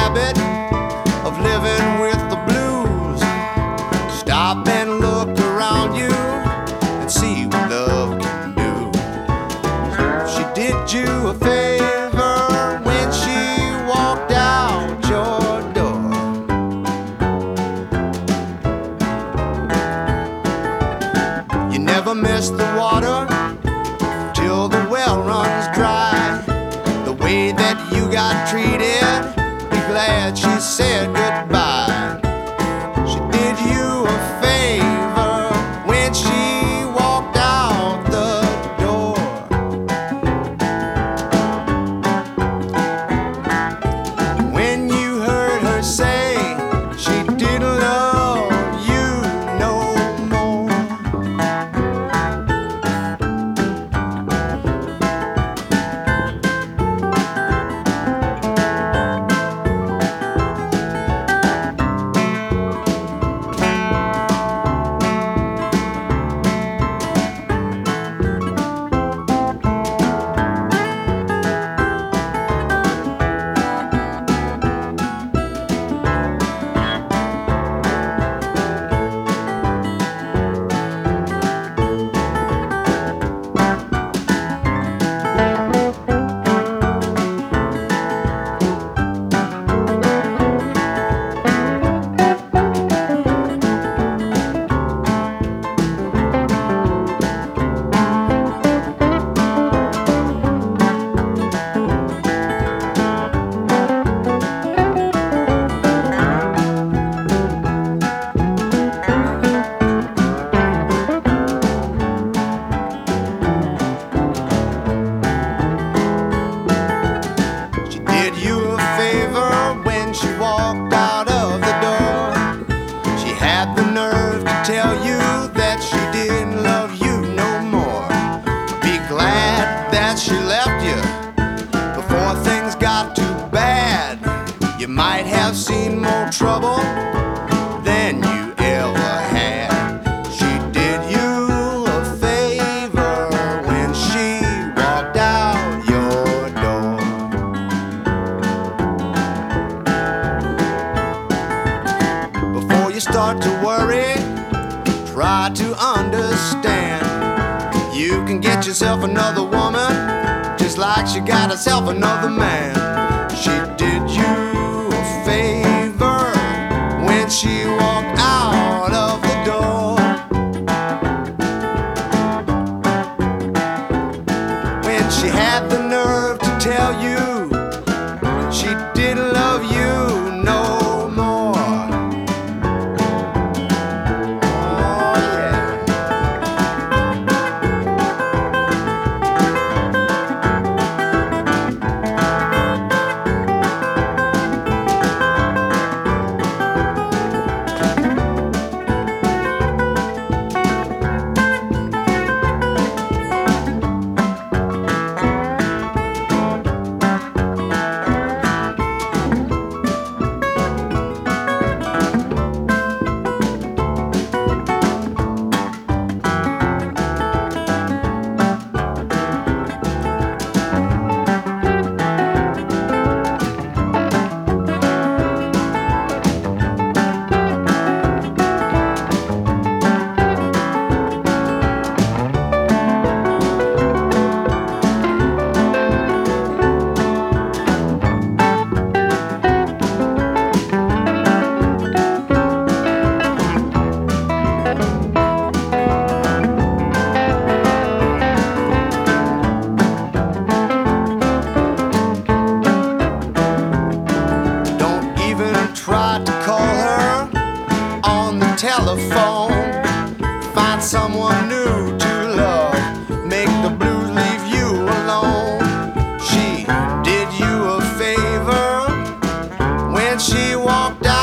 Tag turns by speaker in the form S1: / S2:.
S1: habit of living with the blues. Stop and look around you and see what love can do. She did you a favor when she walked out your door. You never miss the water till the well runs dry. The way that you got treated, be glad she said goodbye. She did you a favor when she walked out the door. When you heard her say she didn't love you no more. Tell you that she didn't love you no more. Be glad that she left you before things got too bad. You might have seen more trouble than you ever had. She did you a favor when she walked out your door. Before you start to worry, try to understand. You can get yourself another woman just like she got herself another man. She did you a favor when she walked out of the door. When she had the nerve to tell you she didn't love you no more. Telephone, find someone new to love, make the blues leave you alone. She did you a favor when she walked out